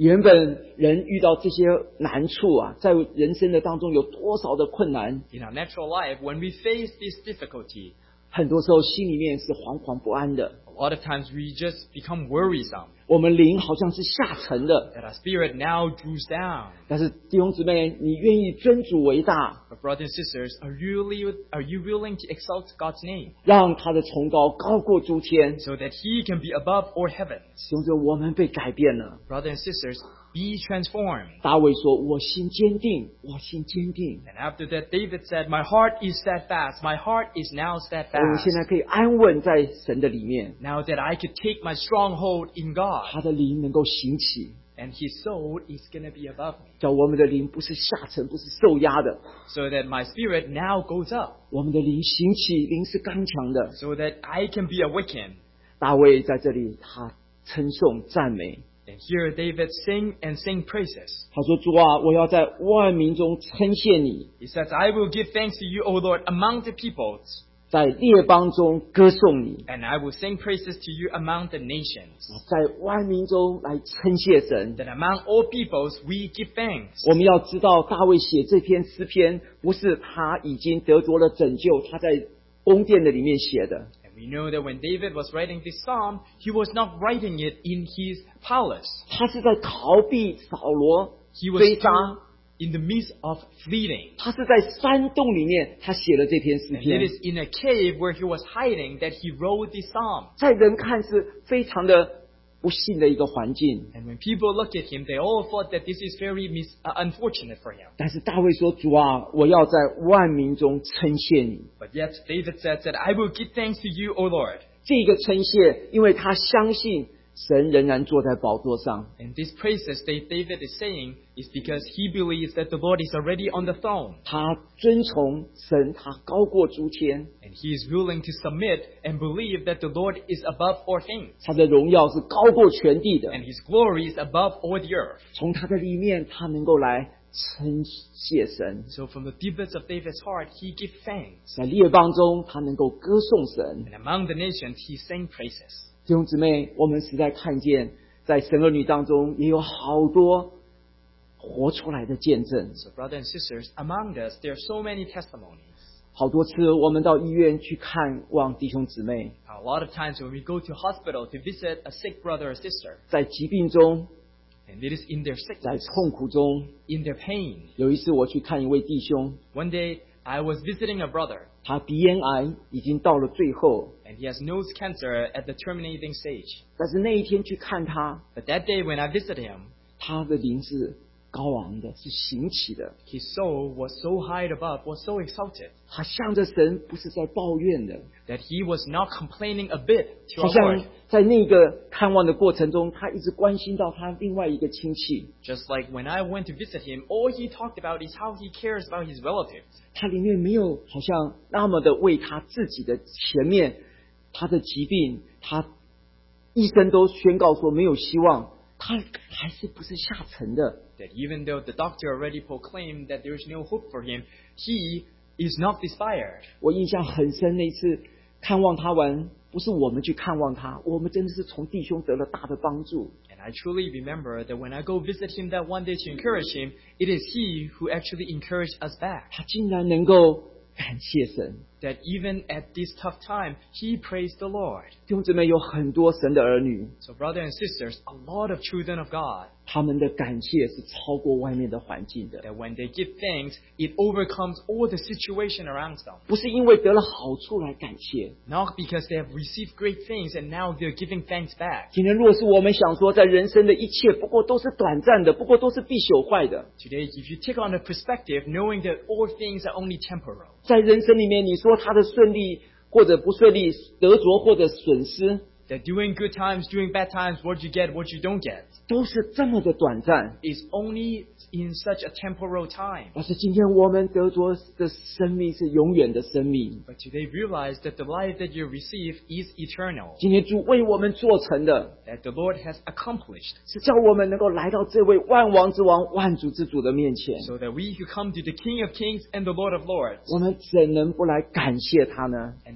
原本人遇到这些难处啊，在人生的当中有多少的困难， In our natural life, when we face this difficulty, 很多时候心里面是惶惶不安的， a lot of times we just become worrisome, 我们灵好像是下沉的。 that our spirit now drops down. 但是弟兄姊妹，你愿意尊主为大， But brothers and sisters, are you, really, are you willing to exalt God's name 让他的崇高高过诸天？ so that He can be above all heavens? 弟兄姊妹，我们被改变了。 Brothers and sisters, be transformed. 大卫说：“我心坚定，我心坚定。 And after that, David said, my heart is steadfast. My heart is now 我 steadfast. 现在可以安稳在神的里面， Now that I could take my stronghold in God, 他的灵能够兴起， and His soul is going to be above me, 叫我们的灵不是下沉，不是受压的， so that my spirit now goes up, 我们的灵兴起，灵是刚强的。” so that I can be awakened. 大卫在这里，他称颂赞美， And here David sing and sing praises. 他说：“主啊，我要在万民中称谢你， He says, I will give thanks to you, O Lord, among the peoples, 在列邦中歌颂你， and I will sing praises to you among the nations. 在万民中来称谢神。” That among all peoples we give thanks. 我们要知道，大卫写这篇诗篇，不是他已经得着了拯救，他在宫殿的里面写的。 And we know that when David was writing this psalm, he was not writing it in his palace. 他是在逃避扫罗 He was 追杀， still in the midst of fleeing. 他是在山洞里面，他写了这篇诗 And it 篇， is in a cave where he was hiding that he wrote this psalm. 在人看是非常的不幸的一个环境。 And when people look at him, they all thought that this is very mis- uh, unfortunate for him. 但是大卫说：“主啊，我要在万民中称谢你。 But yet David said that I will give thanks to you, O Lord. ” 这个称谢，因为他相信神仍然坐在宝座上， And these praises that David is saying is because he believes that the Lord is already on the throne. 他遵从神，他高过诸天， And he is willing to submit and believe that the Lord is above all things. 他的荣耀是高过全地的。 And his glory is above all the earth. 从他的里面，他能够来称谢神； So from the deepest of David's heart, he gives thanks. 在列邦中，他能够歌颂神。 And among the nations, he sang praises. 弟兄姊妹，我们实在看见，在神儿女当中也有好多活出来的见证。 So brothers and sisters, among us, there are so many testimonies. 好多次我们到医院去看望弟兄姊妹， A lot of times when we go to hospital to visit a sick brother or sister, 在疾病中， and it is in their 在 sickness, 痛苦中。 in their pain. 有一次我去看一位弟兄， One day, I was visiting a brother, 他鼻咽癌已经到了最后， and he has nose cancer at the terminating stage. 但是那一天去看他， But that day when I visited him, 他的灵是高昂的，是兴起的。 his soul was so high above, was so exalted, 他向着神，不是在抱怨的， that he was not complaining a bit to 好 our 像 Lord. 在那个看望的过程中，他一直关心到他另外一个亲戚， Just like when I went to visit him, all he talked about is how he cares about his relatives. 他里面没有好像那么的为他自己的前面他的疾病，他医生都宣告说没有希望，他还是不是下沉的。 That even though the doctor already proclaimed that there is no hope for him, he is not despaired. 我印象很深，那一次看望他完，不是我们去看望他，我们真的是从弟兄得了大的帮助。 And I truly remember that when I go visit him that one day to encourage him, it is he who actually encouraged us back. 他竟然能够感谢神。 That even at this tough time, he praised the Lord. 弟兄姊妹，有很多神的儿女， So brothers and sisters, a lot of children of God, 他们的感谢是超过外面的环境的， that when they give thanks, it overcomes all the situation around them. 不是因为得了好处来感谢。 Not because they have received great things and now they're giving thanks back. 今天若是我们想说，在人生的一切不过都是短暂的，不过都是必朽坏的， Today, if you take on a perspective, knowing that all things are only temporal, 在人生里面，你说他的顺利或者不顺利，得着或者损失， that during good times, during bad times, what you get, what you don't get, 都是这么的短暂。 is only in such a temporal time. 但是今天我们得着的生命是永远的生命。 But today realize that the life that you receive is eternal, 今天主为我们做成的， that the Lord has accomplished, 是叫我们能够来到这位万王之王、万主之主的面前。 so that we who come to the King of Kings and the Lord of Lords, 我们怎能不来感谢他呢？ and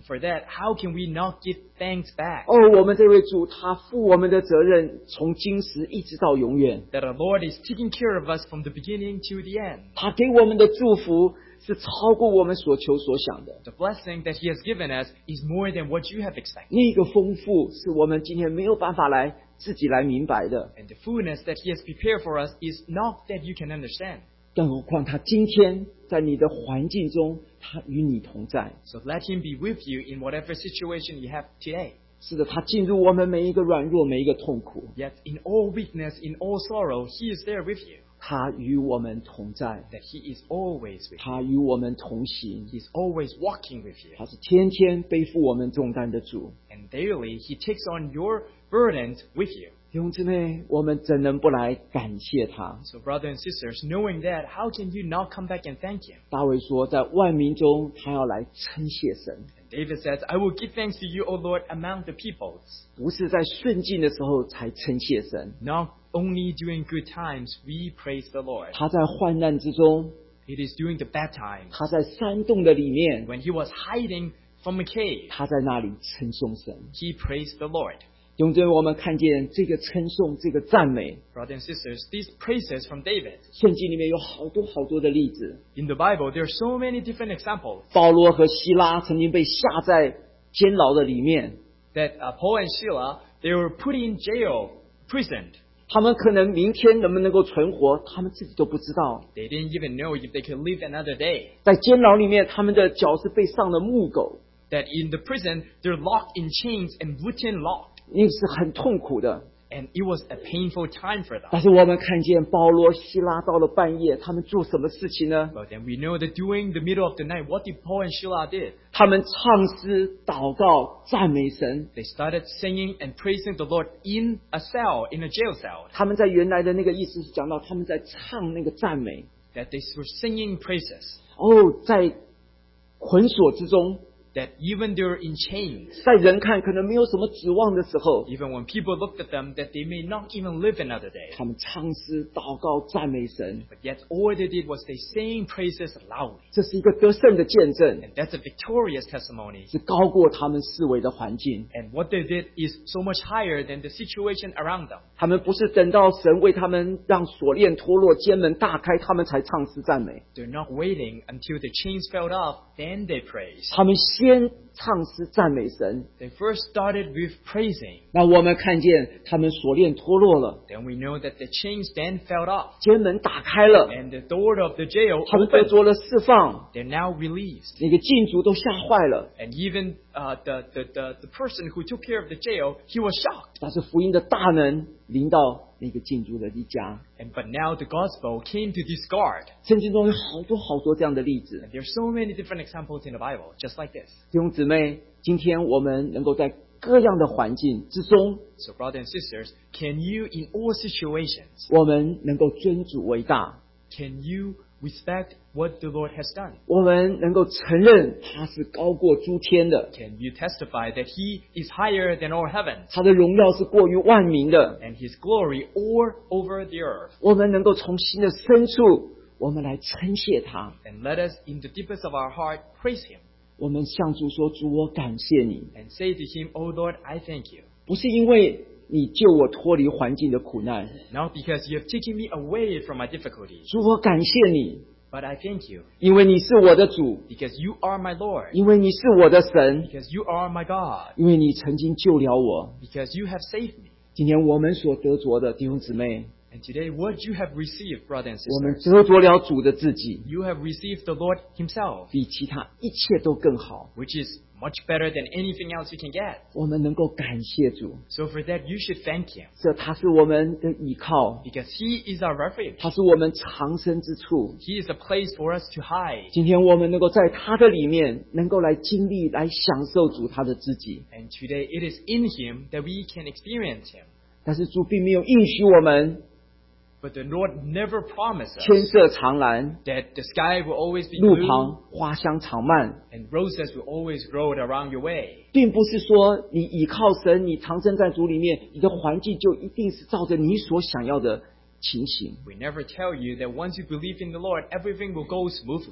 for that, how can we not give thanks back? 哦，我们这位主他负我们的责任，从今时一直到永远。 That our Lord is taking care of us from the beginning to the end. 他给我们的祝福是超过我们所求所想的。 The blessing that He has given us is more than what you have expected. 那个丰富是我们今天没有办法来自己来明白的。 And the fullness that He has prepared for us is not that you can understand. 更何况他今天在你的环境中，他与你同在。 So let Him be with you in whatever situation you have today. 是的，他进入我们每一个软弱，每一个痛苦。 Yet in all weakness, in all sorrow, He is there with you. 他与我们同在， That He is always with you. 他与我们同行。 He is always walking with you. 他是天天背负我们重担的主。 And daily He takes on your burdens with you. 弟兄姊妹，我们怎能不来感谢他？ So brothers and sisters, knowing that, how can you not come back and thank Him? 大卫说，在万民中，他要来称谢神， And David says, I will give thanks to you, O Lord, among the peoples. 不是在顺境的时候才称谢神， Not only during good times we praise the Lord. 他在患难之中， It is during the bad times. 他在山洞的里面， When he was hiding from a cave, 他在那里称颂神。 he praised the Lord. 弟兄姊妹，我们看见这个称颂，这个赞美， Brothers and sisters, these praises from David. 圣经里面有好多好多的例子。 In the Bible, there are so many different examples 保罗和希拉曾经被下在监牢的里面， that uh, Paul and Sheila, they were put in jail, imprisoned. 他们可能明天能不能够存活，他们自己都不知道。 They didn't even know if they could live another day. 在监牢里面，他们的脚是被上了木狗， That in the prison, they're locked in chains and wooden lock. 因此很痛苦的。 And it was a painful time for them. 但是我们看见保罗、希拉到了半夜，他们做什么事情呢？ But then we know that during the middle of the night, what did Paul and Sheila did? 他们唱诗、祷告、赞美神。 They started singing and praising the Lord in a cell, in a jail cell. 他们在原来的那个意思是讲到他们在唱那个赞美。 That they were singing praises. 哦，在捆锁之中， That even they were in chains. 在人看可能没有什么指望的时候， Even when people looked at them, that they may not even live another day. 他们唱诗、祷告、赞美神。 But yet all they did was they sang praises loudly. 这是一个得胜的见证， And that's a victorious testimony. 是高过他们四围的环境。 And what they did is so much higher than the situation around them. 他们不是等到神为他们让锁链脱落、监门大开，他们才唱诗赞美。 They're not waiting until the chains fell off, then they praise. 他们先唱诗赞美神。 They first started with praising. 那我们看见他们锁链脱落了， Then we know that the chains then fell off. 监门打开了， And the door of the jail 他们得 opened. 着了释放。 They're now released. 那个禁足都吓坏了， And even uh, the, the, the, the person who took care of the jail, he was shocked. 但是福音的大能临到那个禁足的一家。 And but now the gospel came to this guard. 圣经中有好多好多这样的例子。 And there's so many different examples in the Bible, just like this. 弟兄姊妹，今天我们能够在各样的环境之中， So brothers and sisters, can you in all situations, 我们能够尊主为大， can you respect what the Lord has done? 我们能够承认他是高过诸天的， Can you testify that He is higher than all heavens 他的荣耀是过于万民的。 and His glory all over the earth? 我们能够从心的深处，我们来称谢他。 And let us, in the deepest of our heart, praise Him 我们向主说：“主，我感谢你， and say to Him, Oh Lord, I thank you. 不是因为你救我脱离环境的苦难， Not because you have taken me away from my difficulties, 主，我感谢你， but I thank you 因为你是我的主， because you are my Lord, 因为你是我的神， because you are my God, 因为你曾经救了我。 because you have saved me. 今天我们所得着的弟兄姊妹， And today, what you have received, brothers and 我们 sisters, 得着了主的自己， you have received the Lord Himself, 比其他一切都更好。 which is much better than anything else you can get. 我们能够感谢主， So for that, you should thank Him, 这他是我们的依靠， because He is our refuge. 他是我们藏身之处。 He is a place for us to hide. 今天我们能够在他的里面，能够来经历、来享受主他的自己。 And today, it is in Him that we can experience Him. 但是主并没有应许我们 But the Lord never promised 天 us 色常蓝， that the sky will always be 路 blue 旁花香常漫， and roses will always grow around your way. 并不是说你倚靠神，你藏身在主里面，你的环境就一定是照着你所想要的情形。 We never tell you that once you believe in the Lord, everything will go smoothly.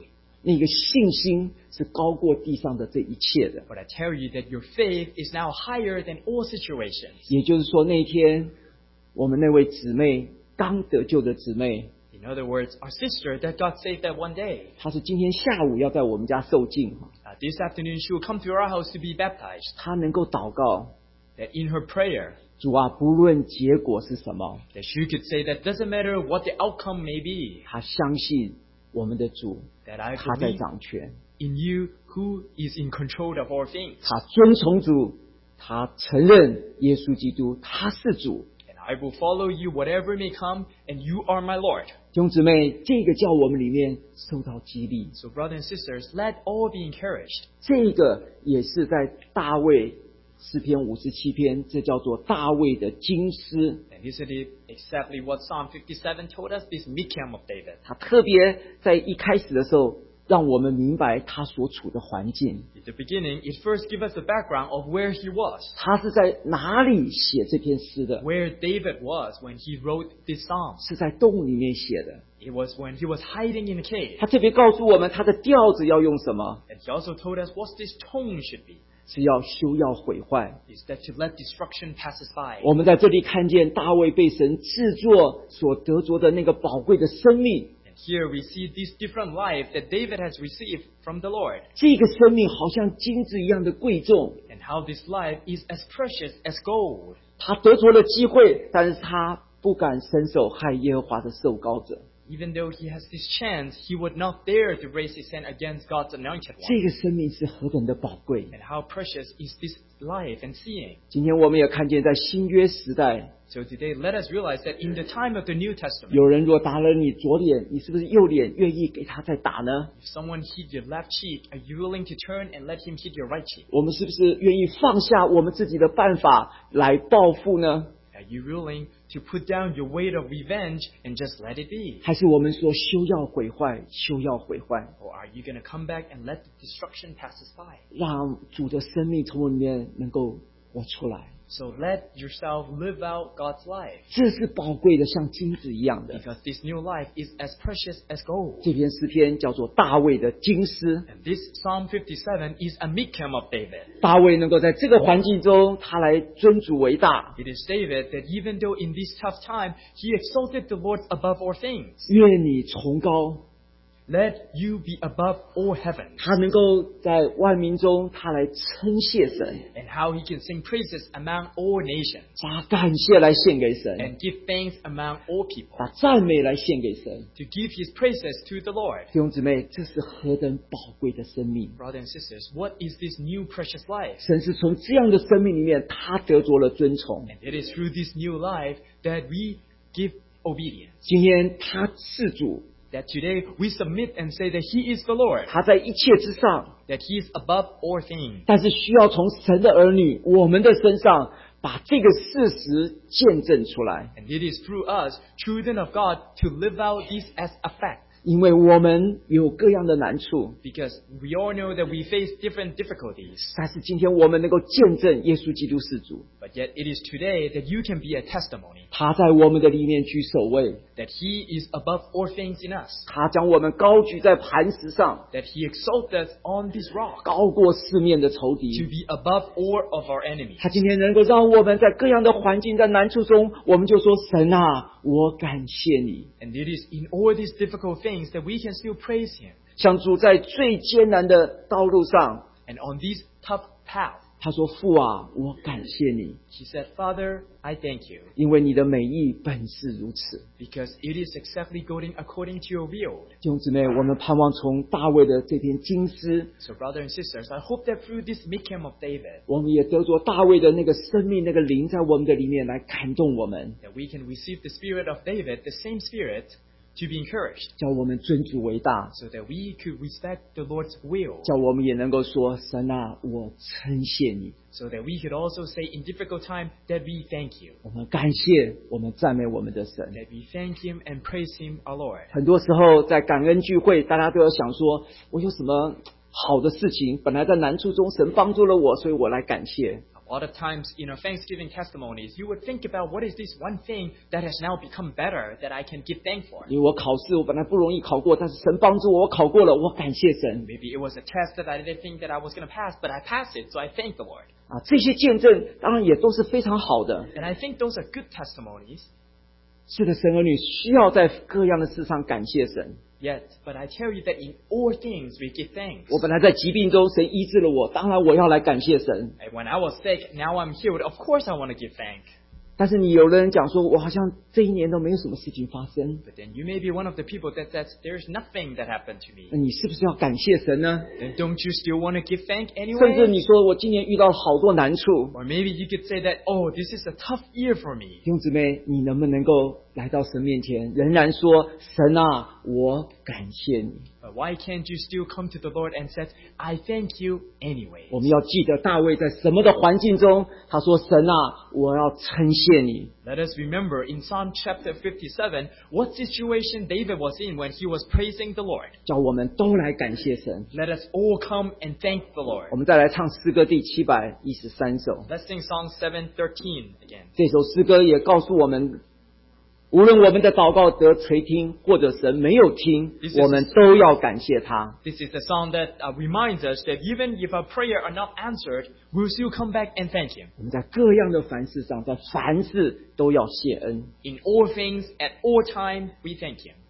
那个信心是高过地上的这一切的。 But I tell you that your faith is now higher than all situations. 也就是说，那一天我们那位姊妹刚得救的姊妹， In other words, our sister that got saved that one day. 她是今天下午要在我们家受浸， Uh, this afternoon she will come to our house to be baptized. 她能够祷告， That in her prayer, 主啊，不论结果是什么， that she could say that doesn't matter what the outcome may be, 她相信我们的主， that I 他在 believe 掌权， in you who is in control of all things. 她遵从主，她承认耶稣基督他是主。 And I will follow you whatever may come, and you are my Lord. 弟兄姊妹，这个叫我们里面受到激励， So brothers and sisters, let all be encouraged. 这个也是在大卫诗篇五十七篇，这叫做大卫的金诗。 And isn't it exactly what Psalm fifty-seven told us? This Micham of David. 他特别在一开始的时候，让我们明白他所处的环境， At the beginning, it first gives us the background of where he was, 他是在哪里写这篇诗的？ where David was when he wrote this psalm. 是在洞里面写的。 It was when he was hiding in a cave. 他特别告诉我们，他的调子要用什么？ And he also told us what this tone should be. 是要修要毁坏。 Is that to let destruction pass us by. 我们在这里看见大卫被神制作所得着的那个宝贵的生命， And here we see this different life that David has received from the Lord. 这个生命好像金子一样的贵重。 And how this life is as precious as gold. 他得着了机会，但是他不敢伸手害耶和华的受膏者。 Even though he has this chance, he would not dare to raise his hand against God's anointed 这 one. 个生命是何等的宝贵！ And how precious is this life and seeing. 今天我们也看见，在新约时代， So today, let us realize that in the time of the New Testament, 有人若打了你左脸，你是不是右脸愿意给他再打呢？ if someone hit your left cheek, are you willing to turn and let him hit your right cheek? 我们是不是愿意放下我们自己的办法来报复呢？ Are you willing to put down your weight of revenge and just let it be? 还是我们说休要毁坏，休要毁坏， Or are you going to come back and let the destruction pass us by? 让主的生命从我里面能够活出来？ So let yourself live out God's life. 这是宝贵的，像金子一样的。 Because this new life is as precious as gold. 这篇诗篇叫做大卫的金诗。 And this Psalm fifty-seven is a Micham of David. 大卫能够在这个环境中，他来尊主为大。 It is David that even though in this tough time, he exalted the Lord above all things. 愿你崇高， Let you be above all heavens. 他能够在万民中，他来称谢神， And how he can sing praises among all nations. 把感谢来献给神， And give thanks among all people. 把赞美来献给神。 To give his praises to the Lord. 弟兄姊妹，这是何等宝贵的生命！ Brothers and sisters, what is this new precious life? 神是从这样的生命里面，他得着了尊崇。 And it is through this new life that we give obedience. 今天他是主， That today we submit and say that he is the Lord. 他在一切之上， That he is above all things. 但是需要从神的儿女我们的身上把这个事实见证出来， And it is through us, children of God, to live out this as a fact. 因为我们有各样的难处， Because we all know that we face different difficulties. 但是今天我们能够见证耶稣基督是主， But yet it is today that you can be a testimony 他在我们的里面居首位， that he is above all things in us. 他将我们高举在磐石上， That he exalted us on this rock 高过四面的仇 to 敌。 be above all of our enemies. 他今天能够让我们在各样的环境、在难处中，我们就说：神啊，我感谢你。 And it is in all these difficult things that we can still praise him. 像主在最艰难的道路上， And on this tough path, 他说：父啊，我感谢你， he said, Father, I thank you. 因为你的美意本是如此。 Because it is exactly going according to your will. 弟兄姊妹，我们盼望从大卫的这篇经诗， So brothers and sisters, I hope that through this Micham of David, 我们也得着大卫的那个生命、那个灵在我们的里面来感动我们， that we can receive the spirit of David, the same spirit, to be encouraged. 叫我们尊主为大， So that we could respect the Lord's will. 叫我们也能够说：神啊，我称谢你。 So that we could also say in difficult time that we thank you. 我们感谢，我们赞美我们的神。 That we thank him and praise him, our Lord. 很多时候在感恩聚会，大家都要想说：我有什么好的事情？本来在难处中，神帮助了我，所以我来感谢。 lot of times, in our Thanksgiving testimonies, you would think about what is this one thing that has now become better that I can give thanks for. 因为我考试我本来不容易考过，但是神帮助我，我考过了，我感谢神。 Maybe it was a test that I didn't think that I was going to pass, but I passed it, so I thank the Lord. 啊，这些见证当然也都是非常好的。 And I think those are good testimonies. 是的，神儿女需要在各样的事上感谢神。 Yet, but I tell you that in all things we give thanks. 我本来在疾病中，神医治了我，当然我要来感谢神。 And when I was sick, now I'm healed. Of course I want to give thanks. 但是你有的人讲说，我好像这一年都没有什么事情发生， But then you may be one of the people that says, there's nothing that happened to 那 me. 你是不是要感谢神呢？ Then don't you still want to give thanks 甚至 anyway? 你说我今年遇到了好多难处， Or maybe you could say that, oh, this is a tough year for me. 弟兄姊妹，你能不能够来到神面前，仍然说神啊，我感谢你？ But why can't you still come to the Lord and say, I thank you anyway? 我们要记得大卫在什么的环境中，他说神啊，我要称谢你。 Let us remember in Psalm chapter fifty-seven, what situation David was in when he was praising the Lord. 叫我们都来感谢神。 Let us all come and thank the 我 Lord. 们再来唱诗歌第七百一十三首。 Let's sing Psalm seven thirteen again. 这首诗歌也告诉我们，无论我们的祷告得垂听，或者神没有听，我们都要感谢他。 This is the song that uh, reminds us that even if our prayer are not answered, we'll still come back and thank Him. 我们在各样的凡事上，在凡事都要谢恩。 In all things, at all time, we thank Him.